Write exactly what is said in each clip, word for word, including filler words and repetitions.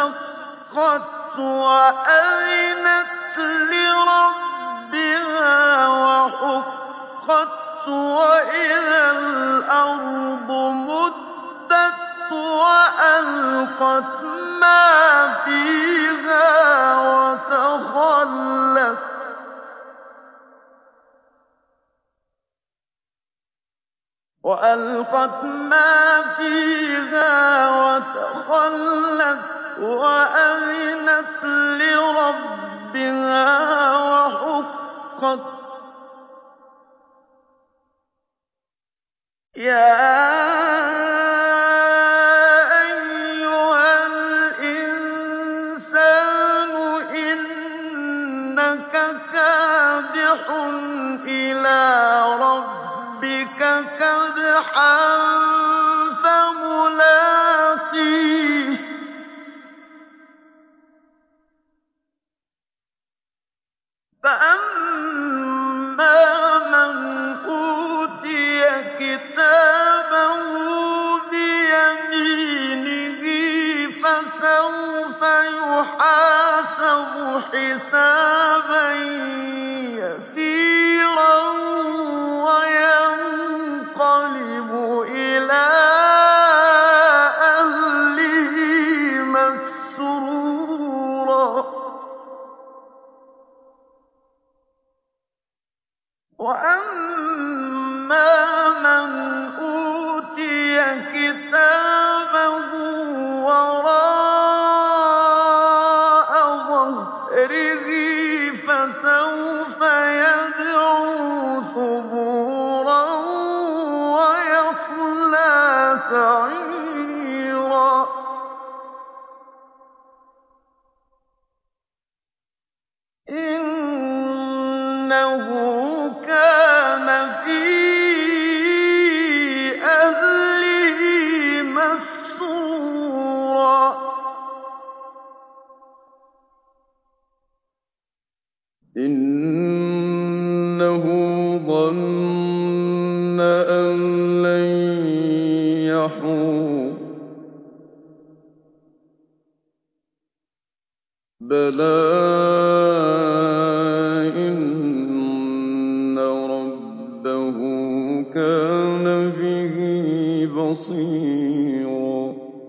وانشقت وأذنت لربها وحقت وإذا الأرض مدت وألقت ما فيها وتخلت وألقت ما فيها وتخلت وأذنت لربها وحقت يا أيها الإنسان إنك كادح إلى ربك كدحا فملاقيه فأما من أوتي كتابه بيمينه فسوف يحاسب حسابا يسيرا وينقلب إلى أهله مسرورا وأما من أوتي كتابه وراء ظهره فسوف يدعو ثبورا ويصلى سعيرا إنه كان في أهله مسرورا إنه ظن أن لن يحور بلى إن ربه كان به بصيرا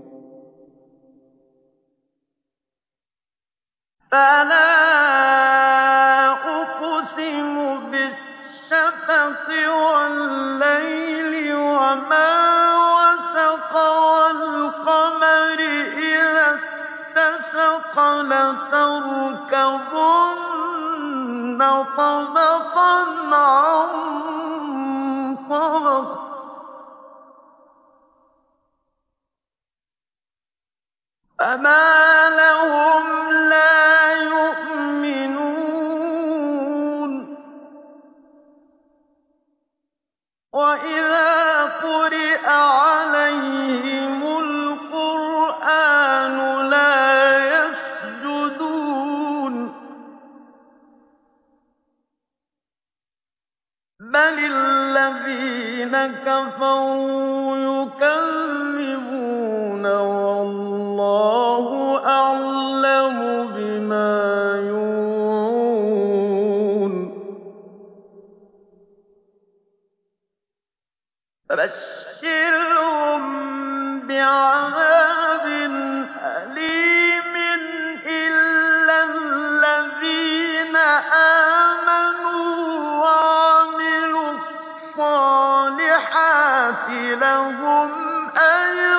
فلا أقسم بالشفق والليل وما وسق والقمر إذا اتسق لتركبن طبقا عن طبق فما لهم لا يؤمنون وإذا قرئ عليهم القرآن لا يسجدون بل الذين كفروا يكذبون والله أعلم بما يوعون فبشرهم بعذاب أليم إلا الذين آمنوا وعملوا الصالحات لهم أجر